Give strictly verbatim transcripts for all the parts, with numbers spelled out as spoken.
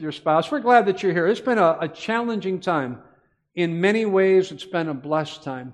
your spouse. We're glad that you're here. It's been a, a challenging time. In many ways, it's been a blessed time.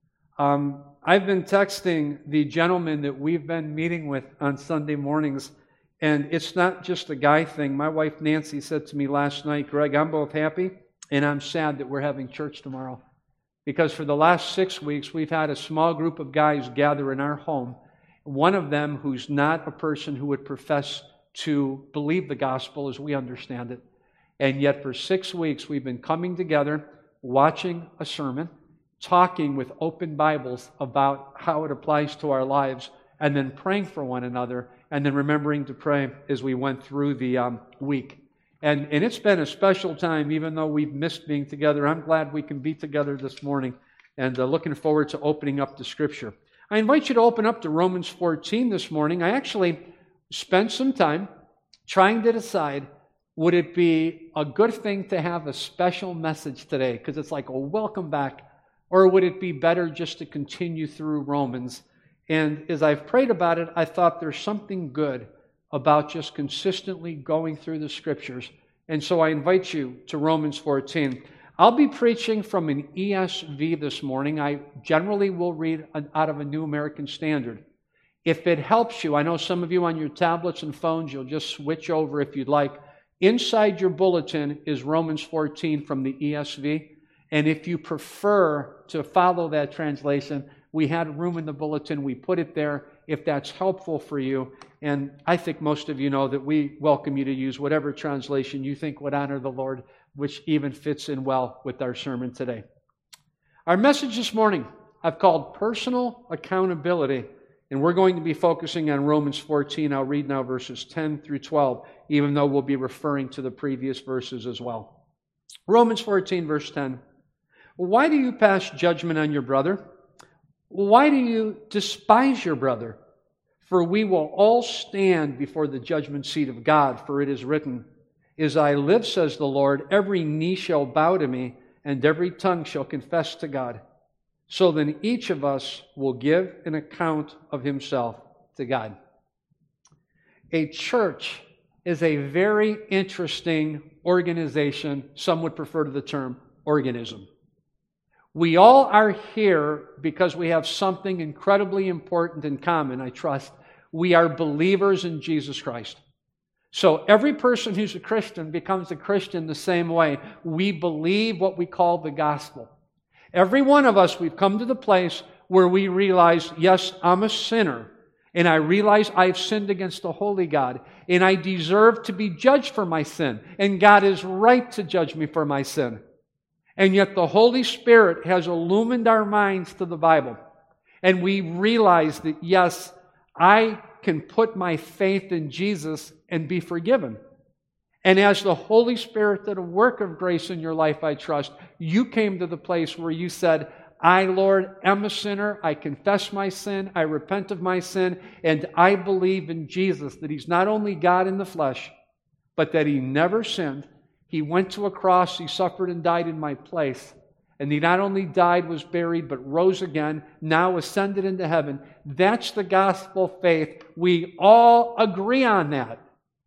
Um, I've been texting the gentleman that we've been meeting with on Sunday mornings, and it's not just a guy thing. My wife Nancy said to me last night, Greg, I'm both happy and I'm sad that we're having church tomorrow. Because for the last six weeks, we've had a small group of guys gather in our home. One of them who's not a person who would profess to believe the gospel as we understand it. And yet for six weeks, we've been coming together, watching a sermon, talking with open Bibles about how it applies to our lives, and then praying for one another, and then remembering to pray as we went through the um, week. And, and it's been a special time, even though we've missed being together. I'm glad we can be together this morning, and uh, looking forward to opening up the Scripture. I invite you to open up to Romans fourteen this morning. I actually spent some time trying to decide, would it be a good thing to have a special message today? Because it's like a welcome back. Or would it be better just to continue through Romans? And as I've prayed about it, I thought there's something good about just consistently going through the Scriptures. And so I invite you to Romans fourteen. I'll be preaching from an E S V this morning. I generally will read out of a New American Standard. If it helps you, I know some of you on your tablets and phones, you'll just switch over if you'd like. Inside your bulletin is Romans fourteen from the E S V. And if you prefer to follow that translation, we had room in the bulletin. We put it there if that's helpful for you. And I think most of you know that we welcome you to use whatever translation you think would honor the Lord, which even fits in well with our sermon today. Our message this morning I've called Personal Accountability. And we're going to be focusing on Romans fourteen. I'll read now verses ten through twelve, even though we'll be referring to the previous verses as well. Romans fourteen, verse ten. Why do you pass judgment on your brother? Why do you despise your brother? For we will all stand before the judgment seat of God, for it is written, As I live, says the Lord, every knee shall bow to me, and every tongue shall confess to God. So then each of us will give an account of himself to God. A church is a very interesting organization. Some would prefer to the term organism. We all are here because we have something incredibly important in common, I trust. We are believers in Jesus Christ. So every person who's a Christian becomes a Christian the same way. We believe what we call the gospel. Every one of us, we've come to the place where we realize, yes, I'm a sinner, and I realize I've sinned against the holy God, and I deserve to be judged for my sin, and God is right to judge me for my sin. And yet the Holy Spirit has illumined our minds to the Bible, and we realize that, yes, I can put my faith in Jesus and be forgiven. And as the Holy Spirit did a work of grace in your life, I trust, you came to the place where you said, I, Lord, am a sinner. I confess my sin. I repent of my sin. And I believe in Jesus, that He's not only God in the flesh, but that He never sinned. He went to a cross. He suffered and died in my place. And He not only died, was buried, but rose again, now ascended into heaven. That's the gospel faith. We all agree on that.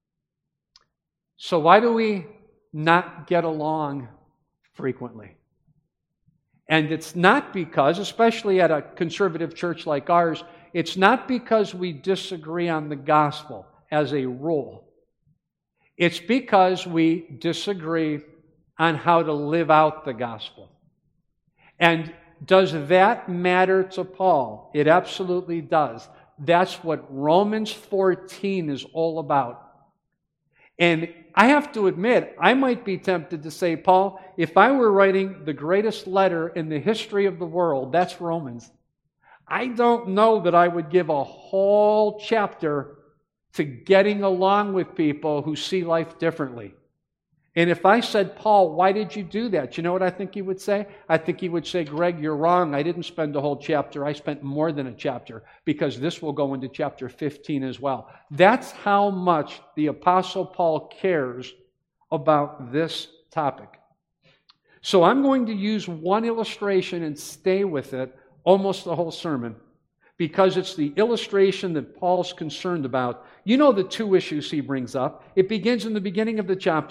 So why do we not get along frequently? And it's not because, especially at a conservative church like ours, it's not because we disagree on the gospel as a rule. It's because we disagree on how to live out the gospel. And does that matter to Paul? It absolutely does. That's what Romans fourteen is all about. And I have to admit, I might be tempted to say, Paul, if I were writing the greatest letter in the history of the world, that's Romans. I don't know that I would give a whole chapter to getting along with people who see life differently. And if I said, Paul, why did you do that? You know what I think he would say? I think he would say, Greg, you're wrong. I didn't spend a whole chapter. I spent more than a chapter, because this will go into chapter fifteen as well. That's how much the Apostle Paul cares about this topic. So I'm going to use one illustration and stay with it almost the whole sermon, because it's the illustration that Paul's concerned about. You know the two issues he brings up. It begins in the beginning of the chapter.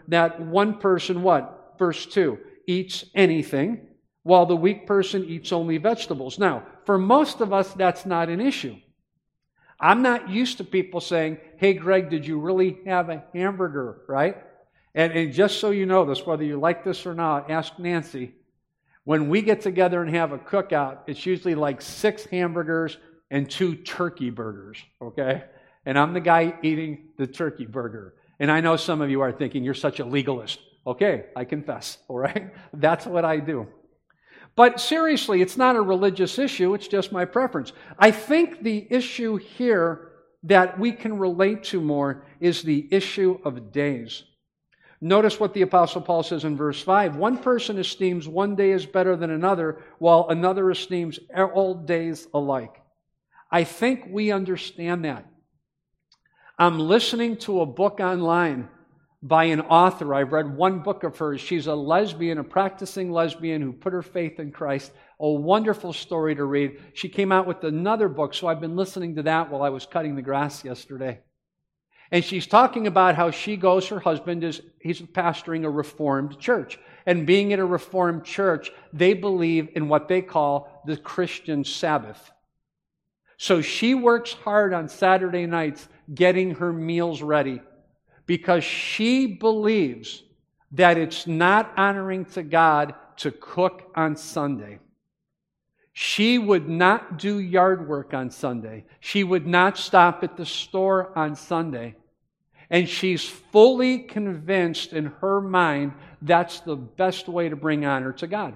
that one person, what? Verse two, eats anything, while the weak person eats only vegetables. Now, for most of us, that's not an issue. I'm not used to people saying, hey, Greg, did you really have a hamburger, right? And, and just so you know this, whether you like this or not, ask Nancy. When we get together and have a cookout, it's usually like six hamburgers and two turkey burgers, okay? And I'm the guy eating the turkey burger. And I know some of you are thinking, you're such a legalist. Okay, I confess, all right? That's what I do. But seriously, it's not a religious issue, it's just my preference. I think the issue here that we can relate to more is the issue of days. Notice what the Apostle Paul says in verse five. One person esteems one day as better than another, while another esteems all days alike. I think we understand that. I'm listening to a book online by an author. I've read one book of hers. She's a lesbian, a practicing lesbian who put her faith in Christ. A wonderful story to read. She came out with another book, so I've been listening to that while I was cutting the grass yesterday. And she's talking about how she goes, her husband is, he's pastoring a Reformed church. And being at a Reformed church, they believe in what they call the Christian Sabbath. So she works hard on Saturday nights getting her meals ready because she believes that it's not honoring to God to cook on Sunday. She would not do yard work on Sunday. She would not stop at the store on Sunday. And she's fully convinced in her mind that's the best way to bring honor to God.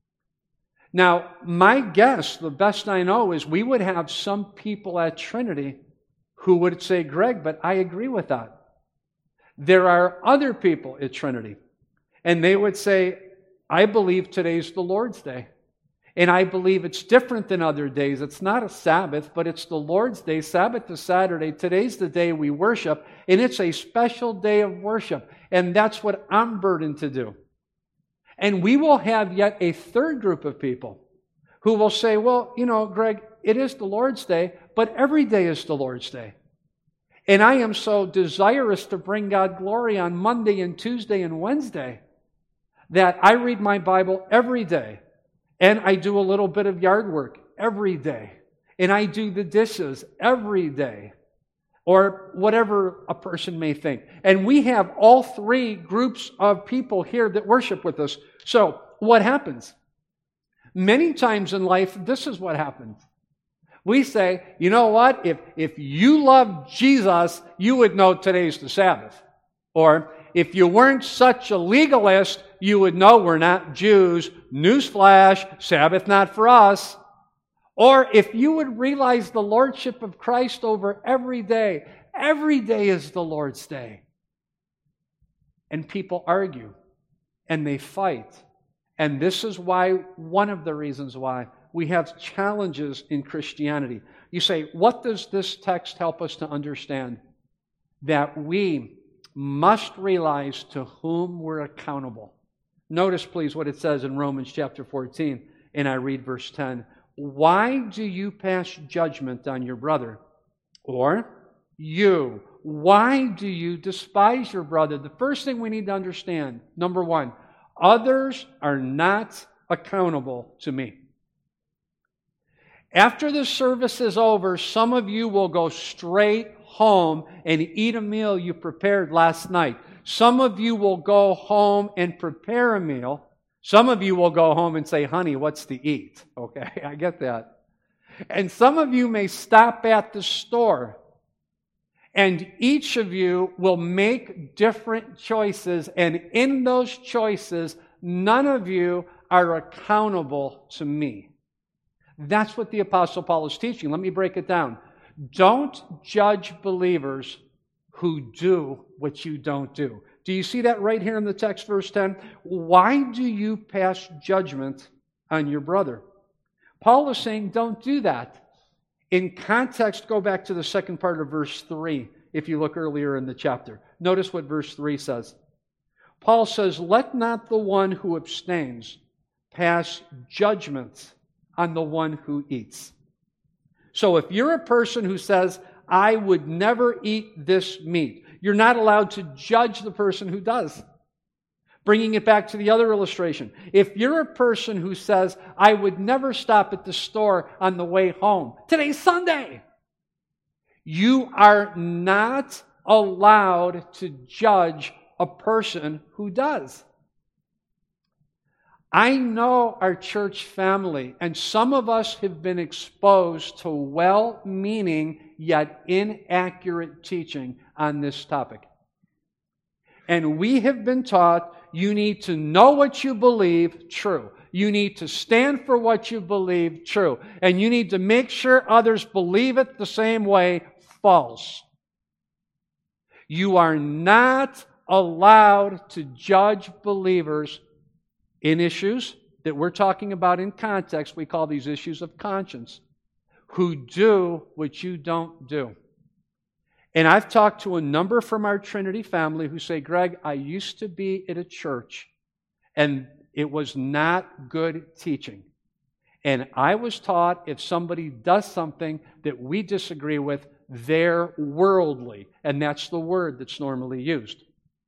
Now, my guess, the best I know, is we would have some people at Trinity who would say, Greg, but I agree with that. There are other people at Trinity, and they would say, I believe today's the Lord's Day. And I believe it's different than other days. It's not a Sabbath, but it's the Lord's Day. Sabbath is Saturday. Today's the day we worship, and it's a special day of worship. And that's what I'm burdened to do. And we will have yet a third group of people who will say, well, you know, Greg, it is the Lord's Day, but every day is the Lord's Day. And I am so desirous to bring God glory on Monday and Tuesday and Wednesday that I read my Bible every day. And I do a little bit of yard work every day. And I do the dishes every day. Or whatever a person may think. And we have all three groups of people here that worship with us. So, what happens? Many times in life, this is what happens. We say, you know what? If, if you love Jesus, you would know today's the Sabbath. Or, if you weren't such a legalist, you would know we're not Jews. Newsflash, Sabbath not for us. Or if you would realize the lordship of Christ over every day, every day is the Lord's Day. And people argue, and they fight. And this is why, one of the reasons why, we have challenges in Christianity. You say, what does this text help us to understand? That we must realize to whom we're accountable. Notice, please, what it says in Romans chapter fourteen, and I read verse ten. Why do you pass judgment on your brother? Or you, why do you despise your brother? The first thing we need to understand, number one, others are not accountable to me. After the service is over, some of you will go straight home and eat a meal you prepared last night. Some of you will go home and prepare a meal. Some of you will go home and say, honey, what's to eat? Okay, I get that. And some of you may stop at the store. And each of you will make different choices. And in those choices, none of you are accountable to me. That's what the Apostle Paul is teaching. Let me break it down. Don't judge believers who do what you don't do. Do you see that right here in the text, verse ten? Why do you pass judgment on your brother? Paul is saying, don't do that. In context, go back to the second part of verse three, if you look earlier in the chapter. Notice what verse three says. Paul says, let not the one who abstains pass judgment on the one who eats. So if you're a person who says, I would never eat this meat, you're not allowed to judge the person who does. Bringing it back to the other illustration. If you're a person who says, I would never stop at the store on the way home, today's Sunday, you are not allowed to judge a person who does. I know our church family, and some of us have been exposed to well-meaning yet inaccurate teaching on this topic. And we have been taught you need to know what you believe, true. You need to stand for what you believe, true. And you need to make sure others believe it the same way, false. You are not allowed to judge believers in issues that we're talking about in context. We call these issues of conscience, who do what you don't do. And I've talked to a number from our Trinity family who say, Greg, I used to be at a church and it was not good teaching. And I was taught if somebody does something that we disagree with, they're worldly. And that's the word that's normally used.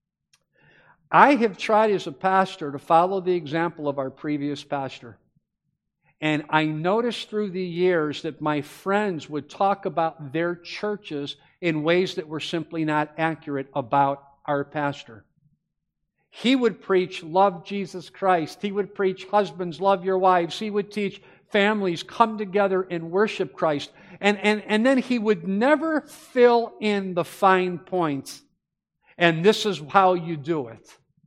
I have tried as a pastor to follow the example of our previous pastor. And I noticed through the years that my friends would talk about their churches in ways that were simply not accurate about our pastor. He would preach, love Jesus Christ. He would preach, husbands, love your wives. He would teach, families, come together and worship Christ. And, and, and then he would never fill in the fine points. And this is how you do it.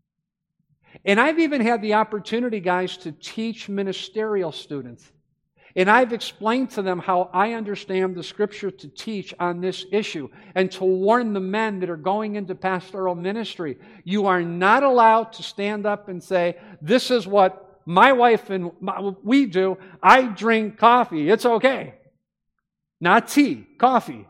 And I've even had the opportunity, guys, to teach ministerial students. And I've explained to them how I understand the Scripture to teach on this issue and to warn the men that are going into pastoral ministry. You are not allowed to stand up and say, this is what my wife and my, we do. I drink coffee. It's okay. Not tea, coffee.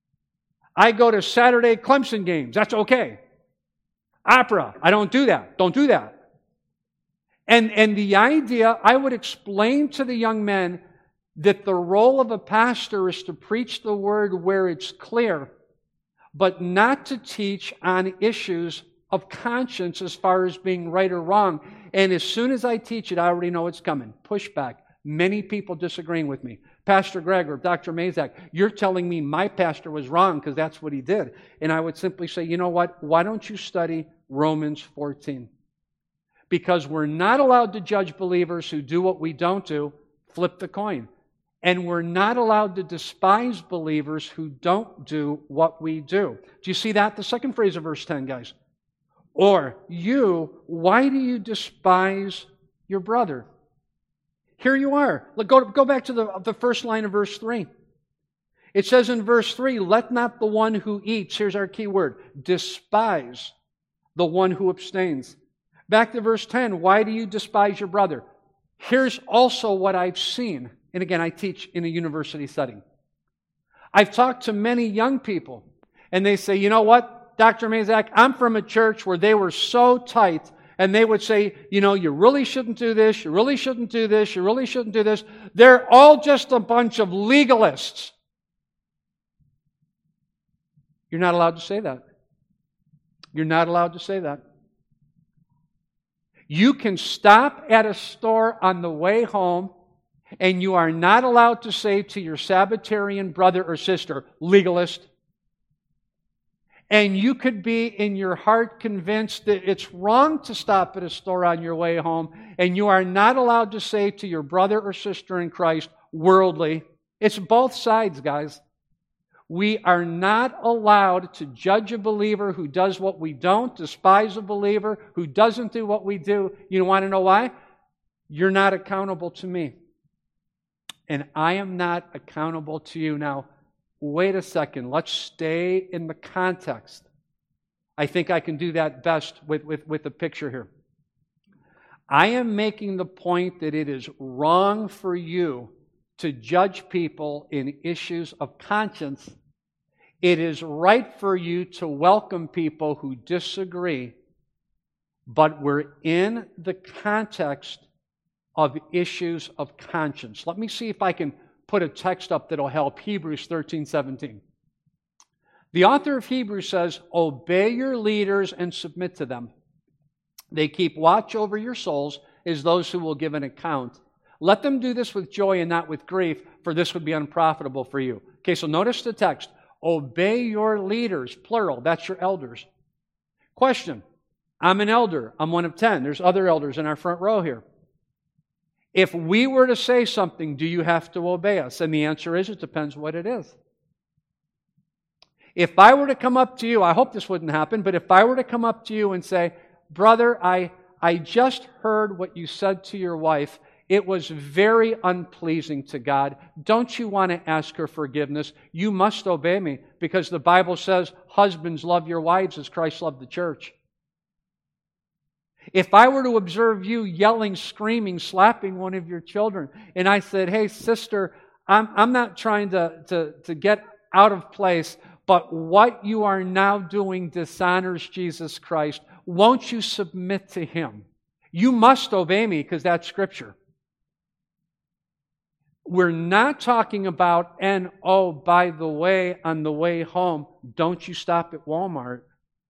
I go to Saturday Clemson games. That's okay. Opera. I don't do that. Don't do that. And, and the idea, I would explain to the young men that the role of a pastor is to preach the word where it's clear, but not to teach on issues of conscience as far as being right or wrong. And as soon as I teach it, I already know it's coming. Pushback. Many people disagreeing with me. Pastor Greg or Doctor Mazak, you're telling me my pastor was wrong because that's what he did. And I would simply say, you know what? Why don't you study Romans fourteen? Because we're not allowed to judge believers who do what we don't do. Flip the coin. And we're not allowed to despise believers who don't do what we do. Do you see that? The second phrase of verse ten, guys. Or you, why do you despise your brother? Here you are. Look, go, go back to the, the first line of verse three. It says in verse three, let not the one who eats, here's our key word, despise the one who abstains. Back to verse ten, why do you despise your brother? Here's also what I've seen. And again, I teach in a university setting. I've talked to many young people, and they say, you know what, Doctor Mazak, I'm from a church where they were so tight, and they would say, you know, you really shouldn't do this, you really shouldn't do this, you really shouldn't do this. They're all just a bunch of legalists. You're not allowed to say that. You're not allowed to say that. You can stop at a store on the way home, and you are not allowed to say to your Sabbatarian brother or sister, legalist. And you could be in your heart convinced that it's wrong to stop at a store on your way home, and you are not allowed to say to your brother or sister in Christ, worldly. It's both sides, guys. We are not allowed to judge a believer who does what we don't, despise a believer who doesn't do what we do. You want to know why? You're not accountable to me. And I am not accountable to you. Now, wait a second. Let's stay in the context. I think I can do that best with, with, with the picture here. I am making the point that it is wrong for you to judge people in issues of conscience. It is right for you to welcome people who disagree, but we're in the context of issues of conscience. Let me see if I can put a text up that'll help. Hebrews thirteen seventeen. The author of Hebrews says, obey your leaders and submit to them. They keep watch over your souls as those who will give an account. Let them do this with joy and not with grief, for this would be unprofitable for you. Okay, so notice the text. Obey your leaders, plural. That's your elders. Question. I'm an elder. I'm one of ten. There's other elders in our front row here. If we were to say something, do you have to obey us? And the answer is, it depends what it is. If I were to come up to you, I hope this wouldn't happen, but if I were to come up to you and say, brother, I, I just heard what you said to your wife. It was very unpleasing to God. Don't you want to ask her forgiveness? You must obey me, because the Bible says, husbands, love your wives as Christ loved the church. If I were to observe you yelling, screaming, slapping one of your children, and I said, hey, sister, I'm, I'm not trying to, to, to get out of place, but what you are now doing dishonors Jesus Christ. Won't you submit to Him? You must obey me, because that's Scripture. We're not talking about, and oh, by the way, on the way home, don't you stop at Walmart.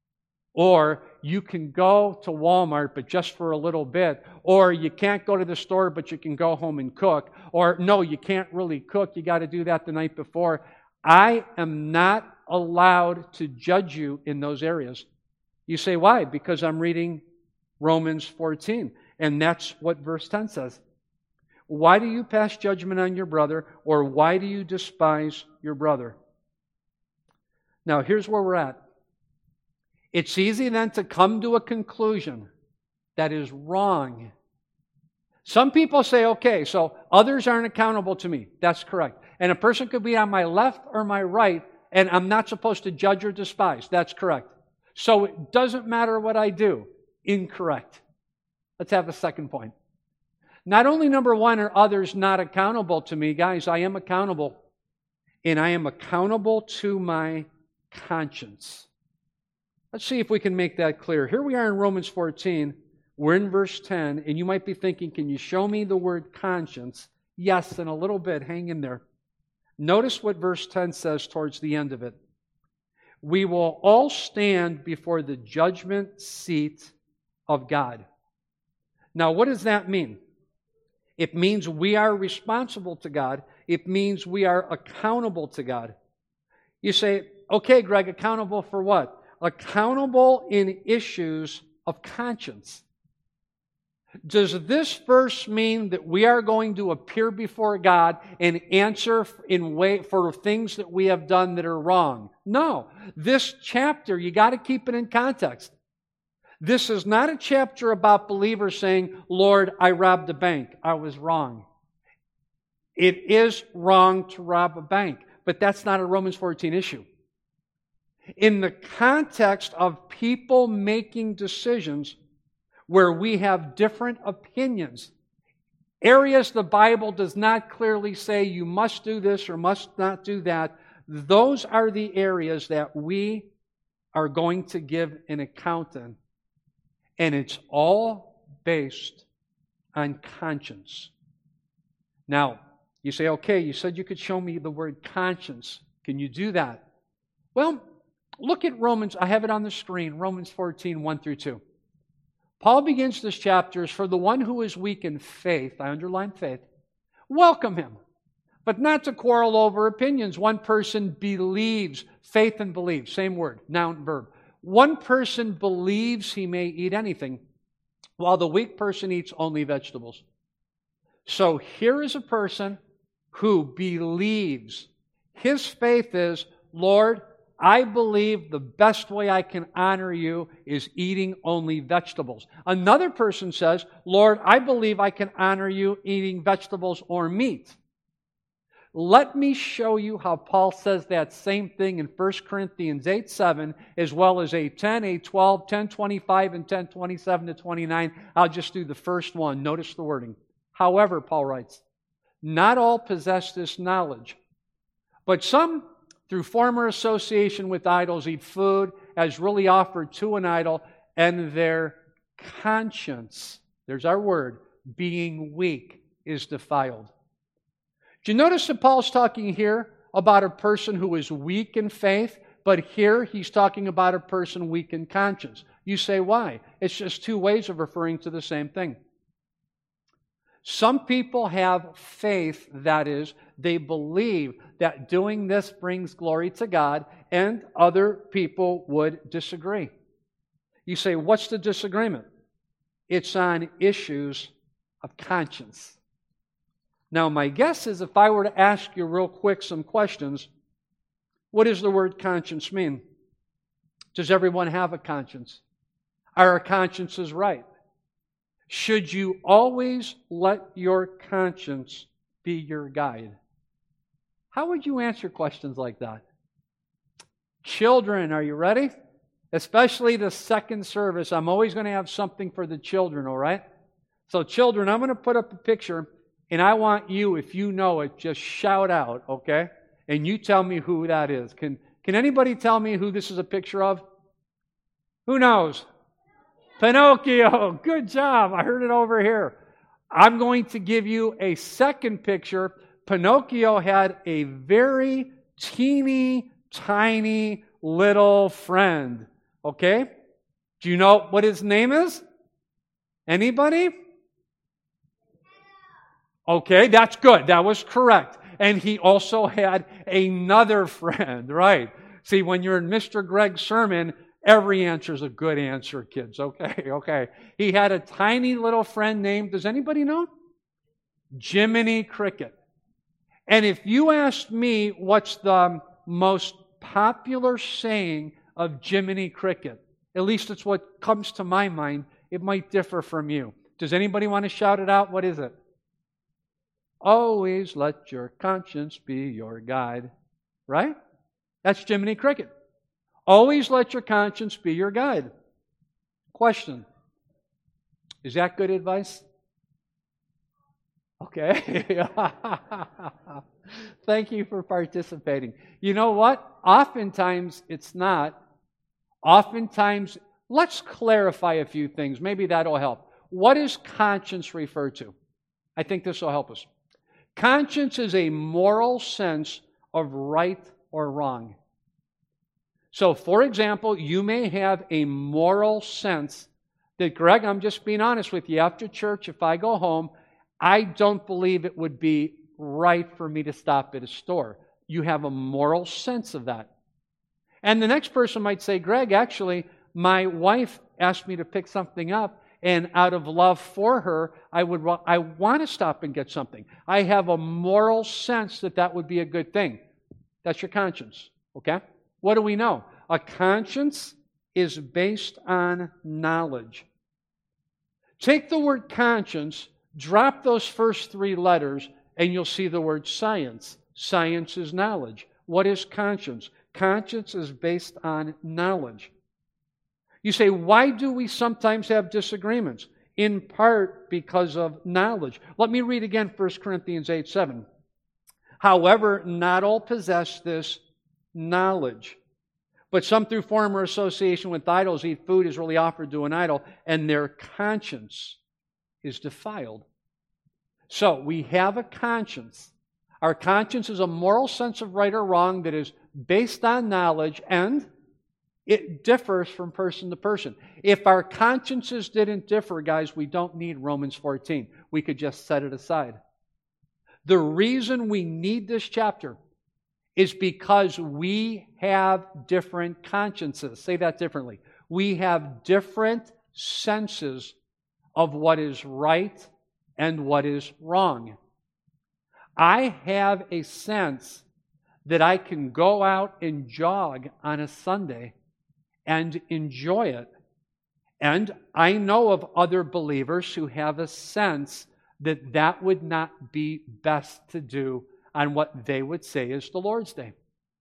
Or you can go to Walmart, but just for a little bit. Or you can't go to the store, but you can go home and cook. Or no, you can't really cook. You got to do that the night before. I am not allowed to judge you in those areas. You say, why? Because I'm reading Romans fourteen. And that's what verse ten says. Why do you pass judgment on your brother? Or why do you despise your brother? Now, here's where we're at. It's easy then to come to a conclusion that is wrong. Some people say, okay, so others aren't accountable to me. That's correct. And a person could be on my left or my right, and I'm not supposed to judge or despise. That's correct. So it doesn't matter what I do. Incorrect. Let's have a second point. Not only, number one, are others not accountable to me, guys, I am accountable. And I am accountable to my conscience. Let's see if we can make that clear. Here we are in Romans fourteen. We're in verse ten, and you might be thinking, can you show me the word conscience? Yes, in a little bit. Hang in there. Notice what verse ten says towards the end of it. We will all stand before the judgment seat of God. Now, what does that mean? It means we are responsible to God. It means we are accountable to God. You say, okay, Greg, accountable for what? Accountable in issues of conscience. Does this verse mean that we are going to appear before God and answer in way for things that we have done that are wrong? No. This chapter, you got to keep it in context. This is not a chapter about believers saying, Lord, I robbed a bank. I was wrong. It is wrong to rob a bank, but that's not a Romans fourteen issue. In the context of people making decisions where we have different opinions, areas the Bible does not clearly say you must do this or must not do that, those are the areas that we are going to give an account in. And it's all based on conscience. Now, you say, okay, you said you could show me the word conscience. Can you do that? Well, look at Romans. I have it on the screen. Romans fourteen, one through two. Paul begins this chapter as for the one who is weak in faith. I underline faith. Welcome him. But not to quarrel over opinions. One person believes. Faith and believe. Same word. Noun, verb. One person believes he may eat anything, while the weak person eats only vegetables. So here is a person who believes. His faith is, Lord, I believe the best way I can honor you is eating only vegetables. Another person says, Lord, I believe I can honor you eating vegetables or meat. Let me show you how Paul says that same thing in First Corinthians eight seven, as well as eight ten, eight twelve, ten twenty-five, and ten twenty-seven to twenty-nine. I'll just do the first one. Notice the wording. However, Paul writes, not all possess this knowledge, but some, through former association with idols, eat food as really offered to an idol, and their conscience, there's our word, being weak, is defiled. Do you notice that Paul's talking here about a person who is weak in faith, but here he's talking about a person weak in conscience? You say, why? It's just two ways of referring to the same thing. Some people have faith, that is, they believe that doing this brings glory to God, and other people would disagree. You say, what's the disagreement? It's on issues of conscience. Now, my guess is if I were to ask you real quick some questions, what does the word conscience mean? Does everyone have a conscience? Are our consciences right? Should you always let your conscience be your guide? How would you answer questions like that? Children, are you ready? Especially the second service. I'm always going to have something for the children, all right? So children, I'm going to put up a picture, and I want you, if you know it, just shout out, okay? And you tell me who that is. Can, can anybody tell me who this is a picture of? Who knows? Pinocchio. Good job. I heard it over here. I'm going to give you a second picture. Pinocchio had a very teeny, tiny little friend. Okay? Do you know what his name is? Anybody? Okay, that's good. That was correct. And he also had another friend, right? See, when you're in Mister Gregg's sermon, every answer is a good answer, kids. Okay, okay. He had a tiny little friend named, does anybody know? Jiminy Cricket. And if you asked me what's the most popular saying of Jiminy Cricket, at least it's what comes to my mind, it might differ from you. Does anybody want to shout it out? What is it? Always let your conscience be your guide. Right? That's Jiminy Cricket. Always let your conscience be your guide. Question. Is that good advice? Okay. Thank you for participating. You know what? Oftentimes it's not. Oftentimes, let's clarify a few things. Maybe that'll help. What does conscience refer to? I think this will help us. Conscience is a moral sense of right or wrong. So, for example, you may have a moral sense that, Greg, I'm just being honest with you, after church, if I go home, I don't believe it would be right for me to stop at a store. You have a moral sense of that. And the next person might say, Greg, actually, my wife asked me to pick something up, and out of love for her, I would I want to stop and get something. I have a moral sense that that would be a good thing. That's your conscience, okay? What do we know? A conscience is based on knowledge. Take the word conscience, drop those first three letters, and you'll see the word science. Science is knowledge. What is conscience? Conscience is based on knowledge. You say, why do we sometimes have disagreements? In part because of knowledge. Let me read again First Corinthians eight seven. However, not all possess this knowledge. But some through former association with idols eat food is really offered to an idol, and their conscience is defiled. So, we have a conscience. Our conscience is a moral sense of right or wrong that is based on knowledge, and it differs from person to person. If our consciences didn't differ, guys, we don't need Romans fourteen. We could just set it aside. The reason we need this chapter is because we have different consciences. Say that differently. We have different senses of what is right and what is wrong. I have a sense that I can go out and jog on a Sunday and enjoy it. And I know of other believers who have a sense that that would not be best to do on what they would say is the Lord's Day.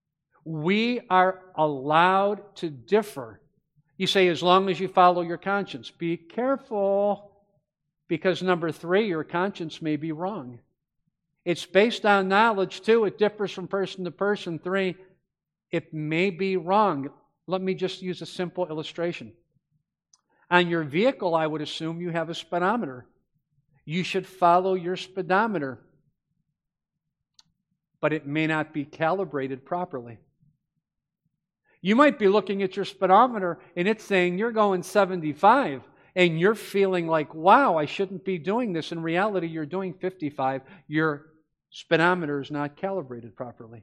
We are allowed to differ. You say, as long as you follow your conscience. Be careful, because number three, your conscience may be wrong. It's based on knowledge, too. It differs from person to person. Three, it may be wrong. Let me just use a simple illustration. On your vehicle, I would assume you have a speedometer. You should follow your speedometer, but it may not be calibrated properly. You might be looking at your speedometer and it's saying you're going seventy-five and you're feeling like, wow, I shouldn't be doing this. In reality, you're doing fifty-five. Your speedometer is not calibrated properly.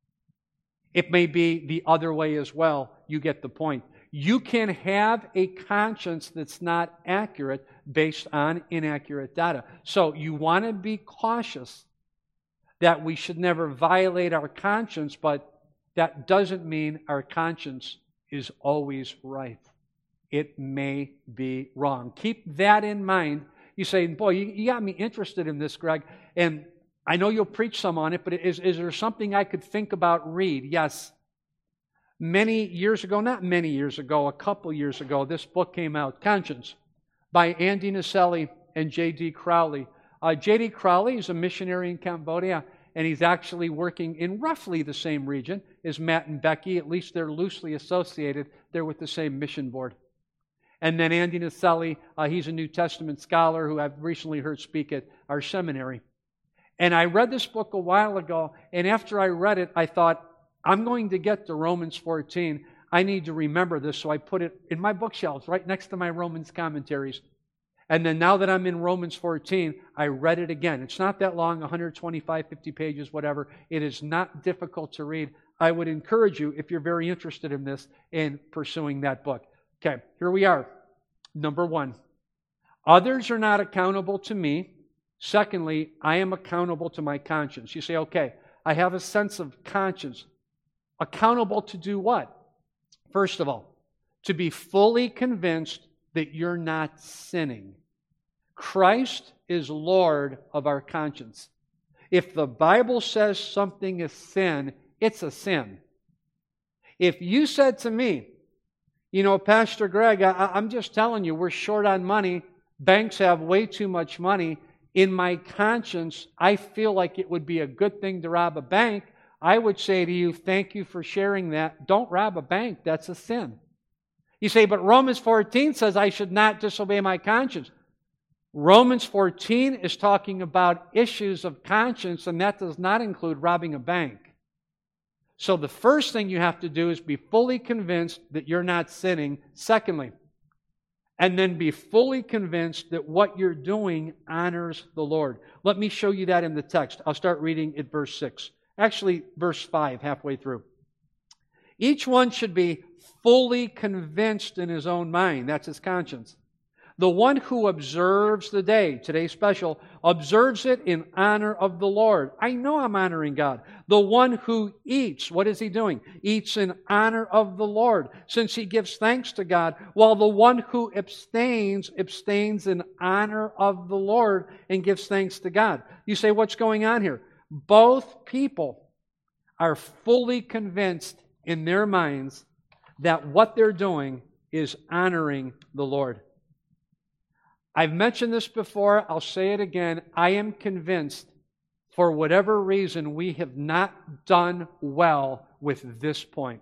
It may be the other way as well. You get the point. You can have a conscience that's not accurate based on inaccurate data. So you want to be cautious that we should never violate our conscience, but that doesn't mean our conscience is always right. It may be wrong. Keep that in mind. You say, boy, you, you got me interested in this, Greg, and I know you'll preach some on it, but is, is there something I could think about, read? Yes. Many years ago, not many years ago, a couple years ago, this book came out, Conscience, by Andy Naselli and J D Crowley. Uh, J D Crowley is a missionary in Cambodia, and he's actually working in roughly the same region as Matt and Becky. At least they're loosely associated. They're with the same mission board. And then Andy Naselli, uh, he's a New Testament scholar who I've recently heard speak at our seminary. And I read this book a while ago, and after I read it, I thought, I'm going to get to Romans fourteen. I need to remember this, so I put it in my bookshelves right next to my Romans commentaries. And then now that I'm in Romans fourteen, I read it again. It's not that long, one twenty-five, fifty pages, whatever. It is not difficult to read. I would encourage you, if you're very interested in this, in pursuing that book. Okay, here we are. Number one, others are not accountable to me. Secondly, I am accountable to my conscience. You say, okay, I have a sense of conscience. Accountable to do what? First of all, to be fully convinced that you're not sinning. Christ is Lord of our conscience. If the Bible says something is sin, it's a sin. If you said to me, you know, Pastor Greg, I, I'm just telling you, we're short on money. Banks have way too much money. In my conscience, I feel like it would be a good thing to rob a bank. I would say to you, thank you for sharing that. Don't rob a bank. That's a sin. You say, but Romans fourteen says I should not disobey my conscience. Romans fourteen is talking about issues of conscience, and that does not include robbing a bank. So the first thing you have to do is be fully convinced that you're not sinning. Secondly, and then be fully convinced that what you're doing honors the Lord. Let me show you that in the text. I'll start reading at verse six. Actually, verse five, halfway through. Each one should be fully convinced in his own mind. That's his conscience. The one who observes the day, today's special, observes it in honor of the Lord. I know I'm honoring God. The one who eats, what is he doing? Eats in honor of the Lord, since he gives thanks to God, while the one who abstains, abstains in honor of the Lord and gives thanks to God. You say, what's going on here? Both people are fully convinced in their minds that what they're doing is honoring the Lord. I've mentioned this before, I'll say it again. I am convinced, for whatever reason, we have not done well with this point.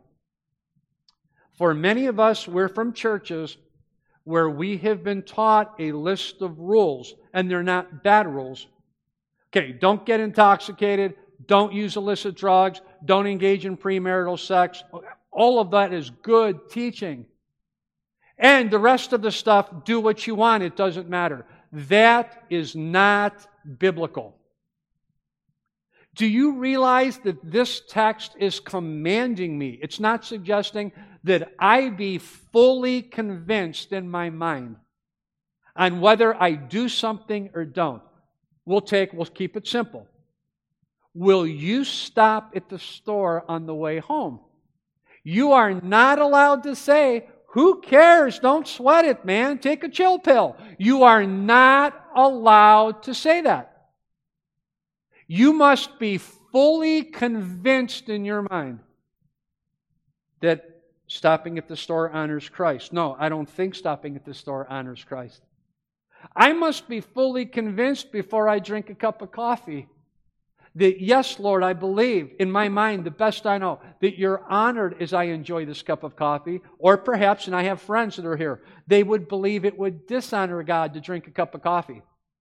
For many of us, we're from churches where we have been taught a list of rules, and they're not bad rules. Okay, don't get intoxicated, don't use illicit drugs, don't engage in premarital sex. All of that is good teaching. And the rest of the stuff, do what you want, it doesn't matter. That is not biblical. Do you realize that this text is commanding me? It's not suggesting that I be fully convinced in my mind on whether I do something or don't. We'll take, we'll keep it simple. Will you stop at the store on the way home? You are not allowed to say, who cares? Don't sweat it, man. Take a chill pill. You are not allowed to say that. You must be fully convinced in your mind that stopping at the store honors Christ. No, I don't think stopping at the store honors Christ. I must be fully convinced before I drink a cup of coffee that, yes, Lord, I believe in my mind, the best I know, that you're honored as I enjoy this cup of coffee. Or perhaps, and I have friends that are here, they would believe it would dishonor God to drink a cup of coffee.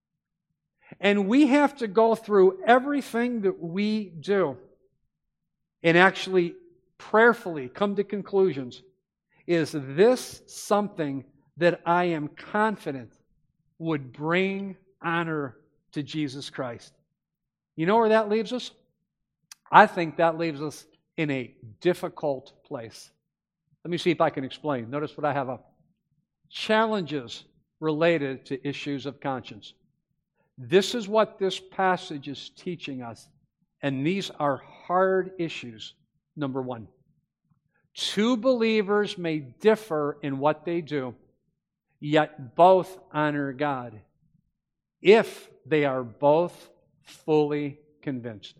And we have to go through everything that we do and actually prayerfully come to conclusions, is this something that I am confident would bring honor to Jesus Christ? You know where that leaves us? I think that leaves us in a difficult place. Let me see if I can explain. Notice what I have up. Challenges related to issues of conscience. This is what this passage is teaching us, and these are hard issues. Number one, two believers may differ in what they do, yet both honor God if they are both fully convinced.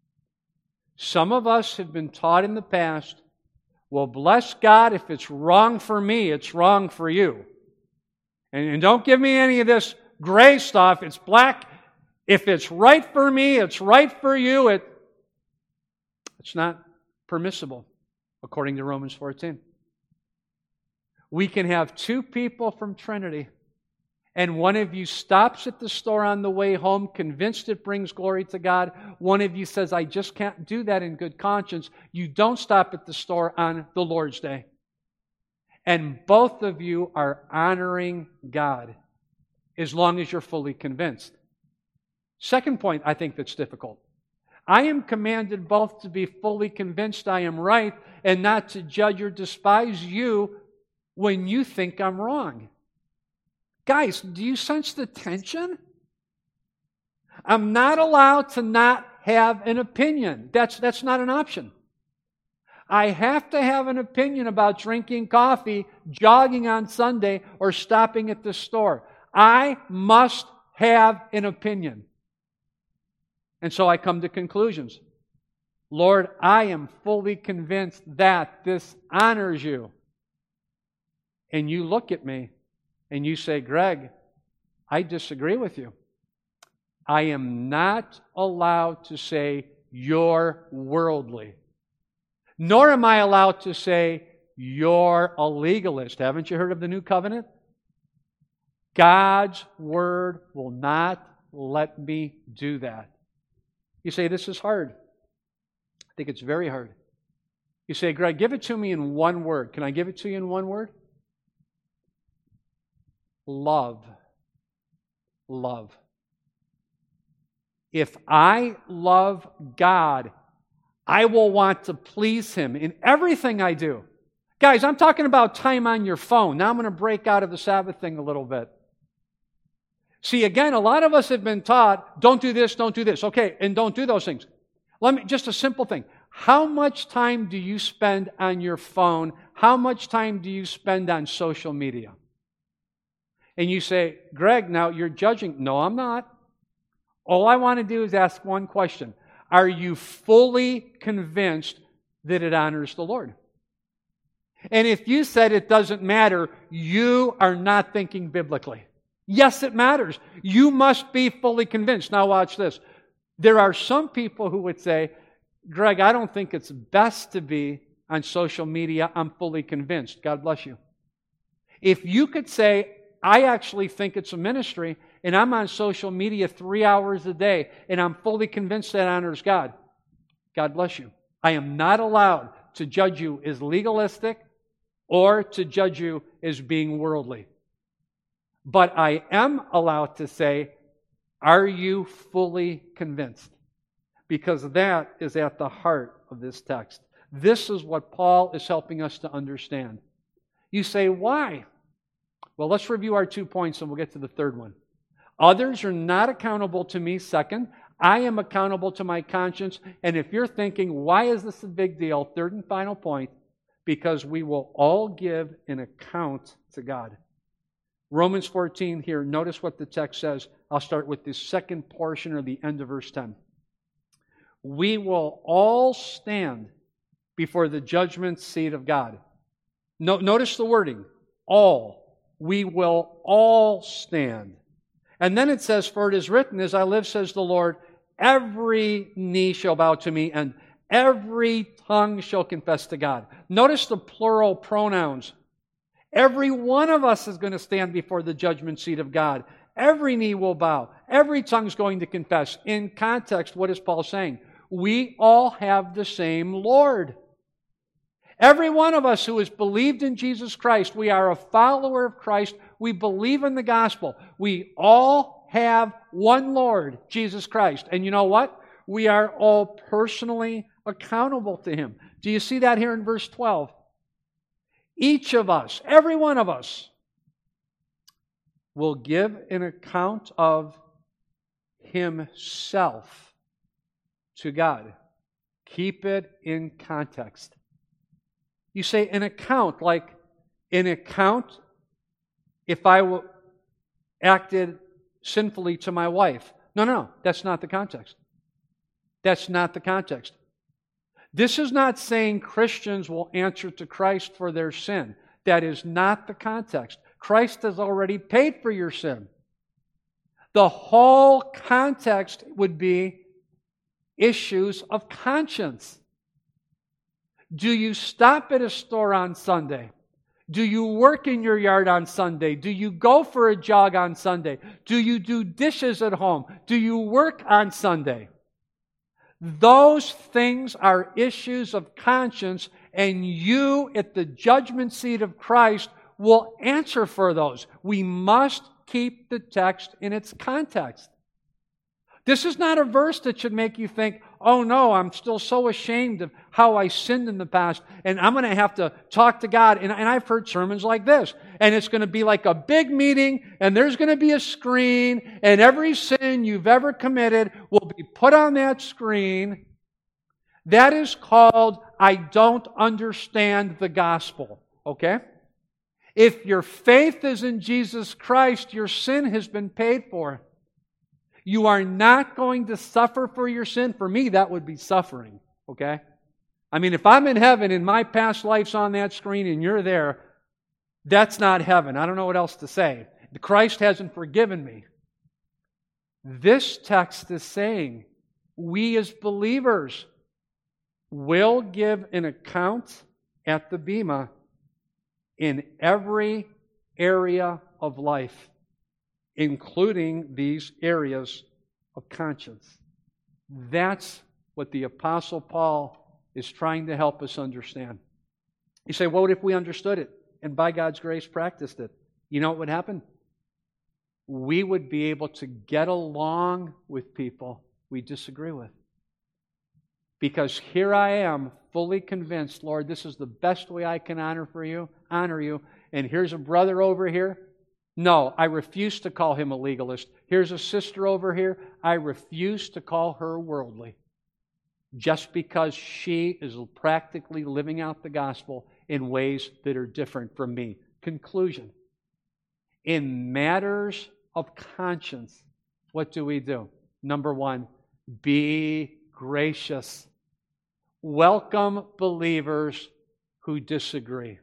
Some of us have been taught in the past, well, bless God, if it's wrong for me, it's wrong for you. And, and don't give me any of this gray stuff. It's black. If it's right for me, it's right for you. It, it's not permissible, according to Romans fourteen. We can have two people from Trinity, and one of you stops at the store on the way home, convinced it brings glory to God. One of you says, I just can't do that in good conscience. You don't stop at the store on the Lord's Day. And both of you are honoring God, as long as you're fully convinced. Second point, I think that's difficult. I am commanded both to be fully convinced I am right and not to judge or despise you when you think I'm wrong. Guys, do you sense the tension? I'm not allowed to not have an opinion. That's, that's not an option. I have to have an opinion about drinking coffee, jogging on Sunday, or stopping at the store. I must have an opinion. And so I come to conclusions. Lord, I am fully convinced that this honors you. And you look at me and you say, Greg, I disagree with you. I am not allowed to say you're worldly. Nor am I allowed to say you're a legalist. Haven't you heard of the New Covenant? God's Word will not let me do that. You say, this is hard. I think it's very hard. You say, Greg, give it to me in one word. Can I give it to you in one word? Love. Love. If I love God, I will want to please Him in everything I do. Guys, I'm talking about time on your phone. Now I'm going to break out of the Sabbath thing a little bit. See, again, a lot of us have been taught, don't do this, don't do this. Okay, and don't do those things. Let me, just a simple thing. How much time do you spend on your phone? How much time do you spend on social media? And you say, Greg, now you're judging. No, I'm not. All I want to do is ask one question. Are you fully convinced that it honors the Lord? And if you said it doesn't matter, you are not thinking biblically. Yes, it matters. You must be fully convinced. Now watch this. There are some people who would say, Greg, I don't think it's best to be on social media. I'm fully convinced. God bless you. If you could say, I actually think it's a ministry, and I'm on social media three hours a day, and I'm fully convinced that honors God, God bless you. I am not allowed to judge you as legalistic or to judge you as being worldly. But I am allowed to say, are you fully convinced? Because that is at the heart of this text. This is what Paul is helping us to understand. You say, why? Well, let's review our two points and we'll get to the third one. Others are not accountable to me. Second, I am accountable to my conscience. And if you're thinking, why is this a big deal? Third and final point, because we will all give an account to God. Romans fourteen here, notice what the text says. I'll start with the second portion or the end of verse ten. We will all stand before the judgment seat of God. No, notice the wording, all. We will all stand. And then it says, for it is written, as I live, says the Lord, every knee shall bow to me, and every tongue shall confess to God. Notice the plural pronouns. Every one of us is going to stand before the judgment seat of God. Every knee will bow. Every tongue is going to confess. In context, what is Paul saying? We all have the same Lord. Every one of us who has believed in Jesus Christ, we are a follower of Christ. We believe in the gospel. We all have one Lord, Jesus Christ. And you know what? We are all personally accountable to Him. Do you see that here in verse twelve? Each of us, every one of us, will give an account of himself to God. Keep it in context. You say an account, like an account if I w- acted sinfully to my wife. No, no, no, that's not the context. That's not the context. This is not saying Christians will answer to Christ for their sin. That is not the context. Christ has already paid for your sin. The whole context would be issues of conscience. Do you stop at a store on Sunday? Do you work in your yard on Sunday? Do you go for a jog on Sunday? Do you do dishes at home? Do you work on Sunday? Those things are issues of conscience, and you at the judgment seat of Christ will answer for those. We must keep the text in its context. This is not a verse that should make you think, oh no, I'm still so ashamed of how I sinned in the past, and I'm going to have to talk to God. And, and I've heard sermons like this, and it's going to be like a big meeting, and there's going to be a screen, and every sin you've ever committed will be put on that screen. That is called, I don't understand the gospel. Okay? If your faith is in Jesus Christ, your sin has been paid for. You are not going to suffer for your sin. For me, that would be suffering. Okay? I mean, if I'm in heaven and my past life's on that screen and you're there, that's not heaven. I don't know what else to say. Christ hasn't forgiven me. This text is saying we as believers will give an account at the Bema in every area of life, including these areas of conscience. That's what the Apostle Paul is trying to help us understand. You say, well, what if we understood it and by God's grace practiced it? You know what would happen? We would be able to get along with people we disagree with. Because here I am, fully convinced, Lord, this is the best way I can honor for you, honor you. And here's a brother over here. No, I refuse to call him a legalist. Here's a sister over here. I refuse to call her worldly. Just because she is practically living out the gospel in ways that are different from me. Conclusion. In matters of conscience, what do we do? Number one, be gracious. Welcome believers who disagree.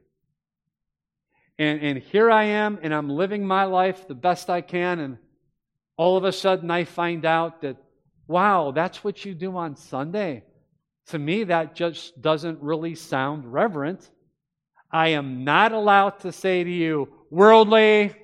And, and here I am, and I'm living my life the best I can, and all of a sudden I find out that, wow, that's what you do on Sunday. To me, that just doesn't really sound reverent. I am not allowed to say to you, worldly,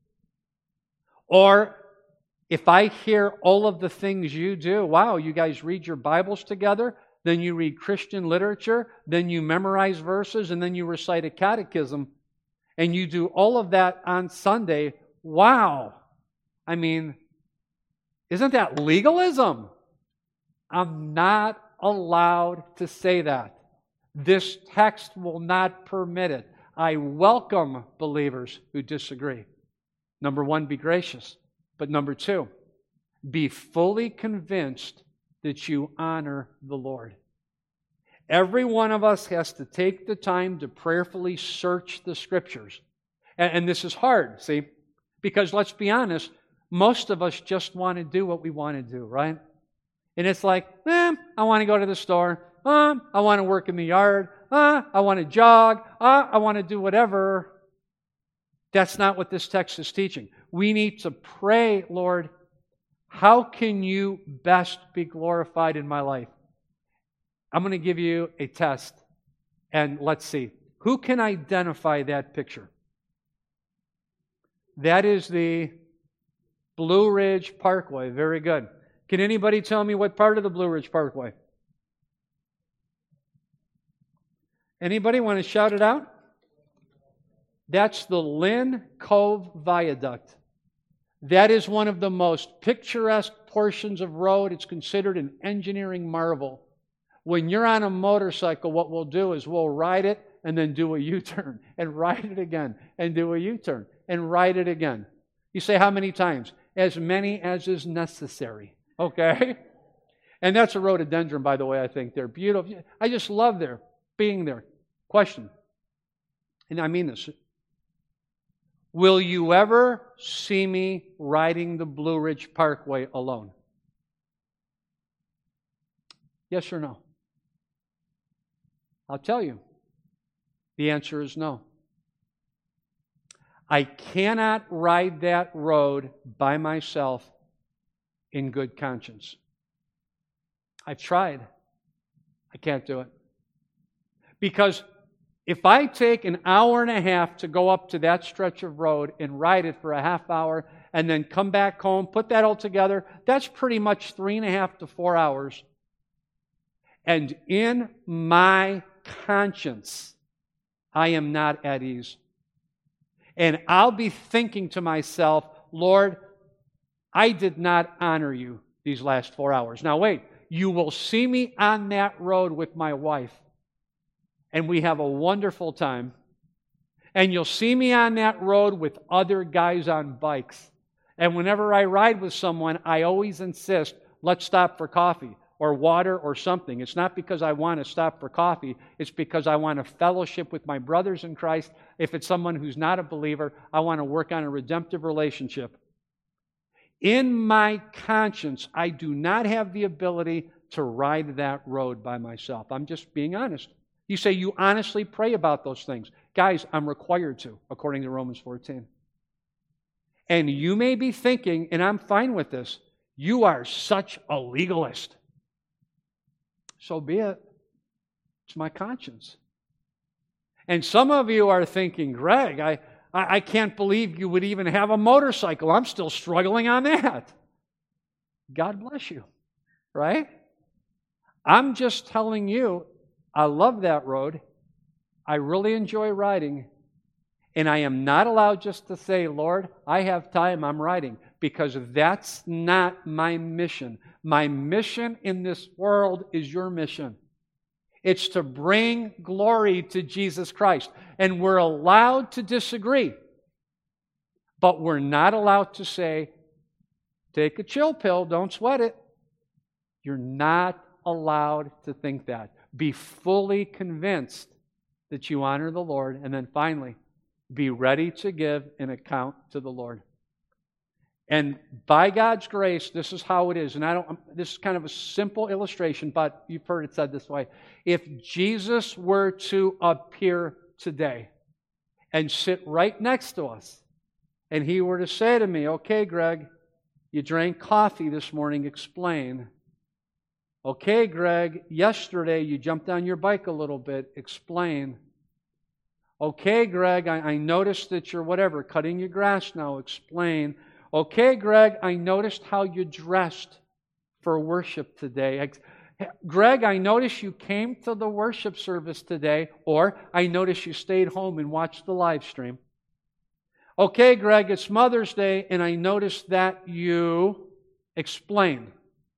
or if I hear all of the things you do, wow, you guys read your Bibles together, then you read Christian literature, then you memorize verses, and then you recite a catechism, and you do all of that on Sunday. Wow. I mean, isn't that legalism? I'm not allowed to say that. This text will not permit it. I welcome believers who disagree. Number one, be gracious. But number two, be fully convinced that you honor the Lord. Every one of us has to take the time to prayerfully search the Scriptures. And, and this is hard, see? Because let's be honest, most of us just want to do what we want to do, right? And it's like, eh, I want to go to the store. Uh, I want to work in the yard. Uh, I want to jog. Uh, I want to do whatever. That's not what this text is teaching. We need to pray, Lord, how can you best be glorified in my life? I'm going to give you a test, and let's see. Who can identify that picture? That is the Blue Ridge Parkway. Very good. Can anybody tell me what part of the Blue Ridge Parkway? Anybody want to shout it out? That's the Lynn Cove Viaduct. That is one of the most picturesque portions of road. It's considered an engineering marvel. When you're on a motorcycle, what we'll do is we'll ride it and then do a U-turn, and ride it again, and do a U-turn, and ride it again. You say, how many times? As many as is necessary. Okay? And that's a rhododendron, by the way, I think. They're beautiful. I just love there, being there. Question. And I mean this. Will you ever see me riding the Blue Ridge Parkway alone? Yes or no? I'll tell you. The answer is no. I cannot ride that road by myself in good conscience. I've tried. I can't do it. Because if I take an hour and a half to go up to that stretch of road and ride it for a half hour and then come back home, put that all together, that's pretty much three and a half to four hours. And in my conscience, I am not at ease. And I'll be thinking to myself, Lord, I did not honor you these last four hours. Now wait, you will see me on that road with my wife, and we have a wonderful time. And you'll see me on that road with other guys on bikes. And whenever I ride with someone, I always insist, let's stop for coffee or water or something. It's not because I want to stop for coffee. It's because I want to fellowship with my brothers in Christ. If it's someone who's not a believer, I want to work on a redemptive relationship. In my conscience, I do not have the ability to ride that road by myself. I'm just being honest. You say you honestly pray about those things. Guys, I'm required to, according to Romans fourteen. And you may be thinking, and I'm fine with this, you are such a legalist. So be it. It's my conscience. And some of you are thinking, Greg, I, I, I can't believe you would even have a motorcycle. I'm still struggling on that. God bless you. Right? I'm just telling you, I love that road. I really enjoy riding. And I am not allowed just to say, Lord, I have time, I'm riding. Because that's not my mission. My mission in this world is your mission. It's to bring glory to Jesus Christ. And we're allowed to disagree. But we're not allowed to say, take a chill pill, don't sweat it. You're not allowed to think that. Be fully convinced that you honor the Lord. And then finally, be ready to give an account to the Lord. And by God's grace, this is how it is. And I don't, this is kind of a simple illustration, but you've heard it said this way. If Jesus were to appear today and sit right next to us, and He were to say to me, okay, Greg, you drank coffee this morning, explain. Okay, Greg, yesterday you jumped on your bike a little bit, explain. Okay, Greg, I, I noticed that you're whatever, cutting your grass now, explain. Okay, Greg, I noticed how you dressed for worship today. I, Greg, I noticed you came to the worship service today, or I noticed you stayed home and watched the live stream. Okay, Greg, it's Mother's Day, and I noticed that you explained.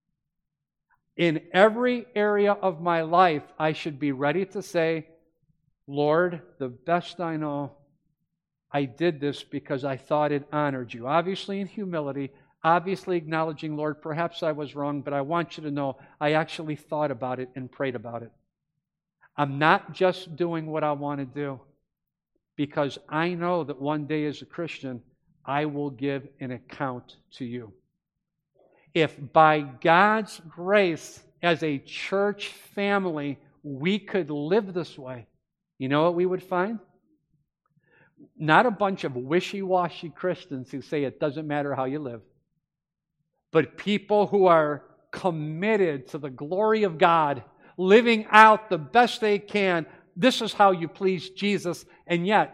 In every area of my life, I should be ready to say, Lord, the best I know, I did this because I thought it honored you. Obviously in humility, obviously acknowledging, Lord, perhaps I was wrong, but I want you to know I actually thought about it and prayed about it. I'm not just doing what I want to do because I know that one day as a Christian, I will give an account to you. If by God's grace, as a church family, we could live this way, you know what we would find? Not a bunch of wishy-washy Christians who say it doesn't matter how you live, but people who are committed to the glory of God, living out the best they can. This is how you please Jesus, and yet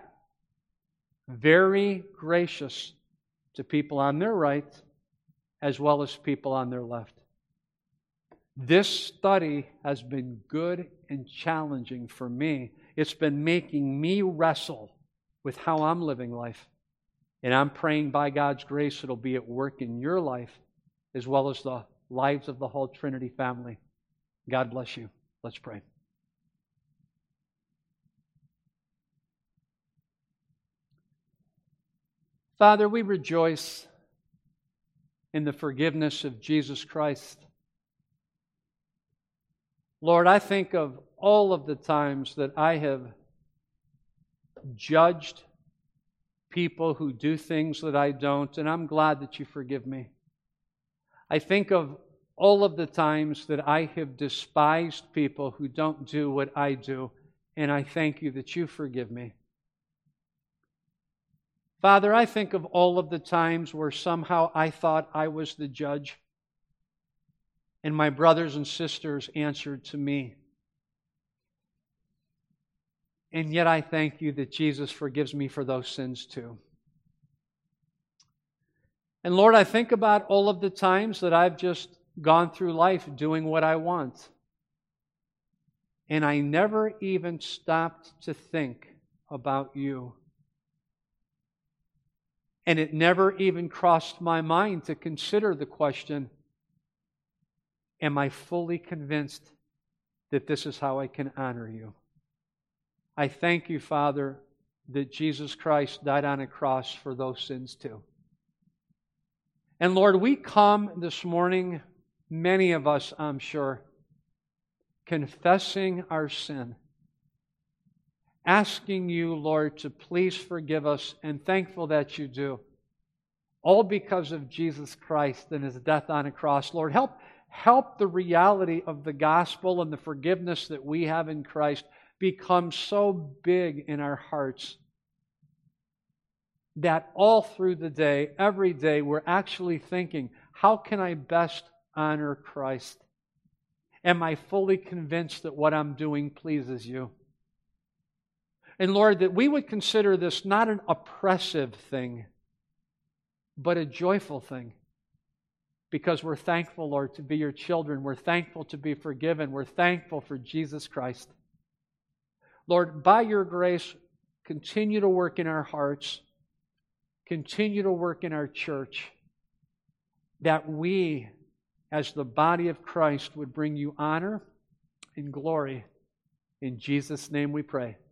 very gracious to people on their right as well as people on their left. This study has been good and challenging for me. it's been making me wrestle with how I'm living life. And I'm praying by God's grace it'll be at work in your life as well as the lives of the whole Trinity family. God bless you. Let's pray. Father, we rejoice in the forgiveness of Jesus Christ. Lord, I think of all of the times that I have judged people who do things that I don't, and I'm glad that you forgive me. I think of all of the times that I have despised people who don't do what I do, and I thank you that you forgive me. Father, I think of all of the times where somehow I thought I was the judge, and my brothers and sisters answered to me. And yet I thank you that Jesus forgives me for those sins too. And Lord, I think about all of the times that I've just gone through life doing what I want. And I never even stopped to think about you. And it never even crossed my mind to consider the question, am I fully convinced that this is how I can honor you? I thank you, Father, that Jesus Christ died on a cross for those sins too. And Lord, we come this morning, many of us, I'm sure, confessing our sin, asking you, Lord, to please forgive us, and thankful that you do. All because of Jesus Christ and His death on a cross. Lord, help, help the reality of the gospel and the forgiveness that we have in Christ become so big in our hearts that all through the day, every day, we're actually thinking, how can I best honor Christ? Am I fully convinced that what I'm doing pleases you? And Lord, that we would consider this not an oppressive thing, but a joyful thing. Because we're thankful, Lord, to be your children. We're thankful to be forgiven. We're thankful for Jesus Christ. Lord, by your grace, continue to work in our hearts. Continue to work in our church. That we, as the body of Christ, would bring you honor and glory. In Jesus' name we pray.